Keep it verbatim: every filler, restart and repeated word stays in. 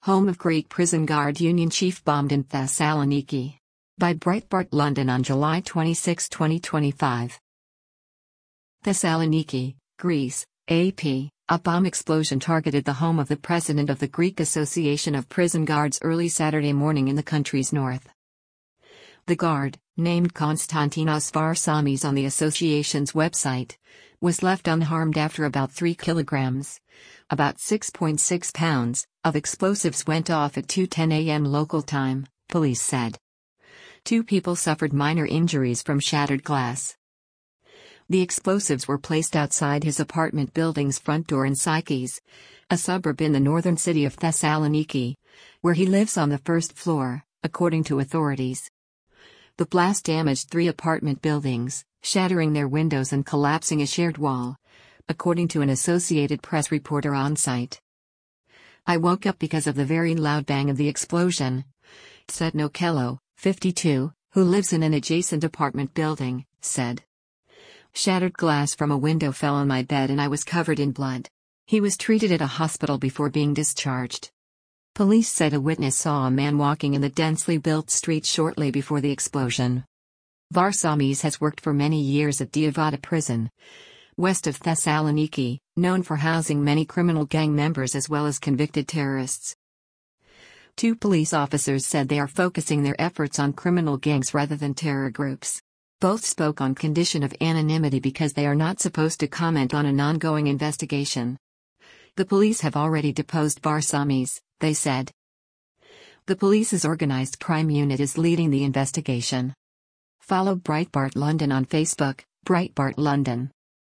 Home of Greek prison guard union chief bombed in Thessaloniki. By Breitbart London on July twenty-sixth, twenty twenty-five. Thessaloniki, Greece, A P. A bomb explosion targeted the home of the president of the Greek Association of Prison Guards early Saturday morning in the country's north. The guard, named Konstantinos Varsamis on the association's website, was left unharmed after about three kilograms, about six point six pounds, of explosives went off at two ten a m local time, police said. Two people suffered minor injuries from shattered glass. The explosives were placed outside his apartment building's front door in Psyches, a suburb in the northern city of Thessaloniki, where he lives on the first floor, according to authorities. The blast damaged three apartment buildings, shattering their windows and collapsing a shared wall, according to an Associated Press reporter on site. "I woke up because of the very loud bang of the explosion," said Nokello, fifty-two, who lives in an adjacent apartment building, said. "Shattered glass from a window fell on my bed and I was covered in blood." He was treated at a hospital before being discharged. Police said a witness saw a man walking in the densely built street shortly before the explosion. Varsamis has worked for many years at Diavata prison, west of Thessaloniki, known for housing many criminal gang members as well as convicted terrorists. Two police officers said they are focusing their efforts on criminal gangs rather than terror groups. Both spoke on condition of anonymity because they are not supposed to comment on an ongoing investigation. The police have already deposed Varsamis, they said. The police's organized crime unit is leading the investigation. Follow Breitbart London on Facebook, Breitbart London.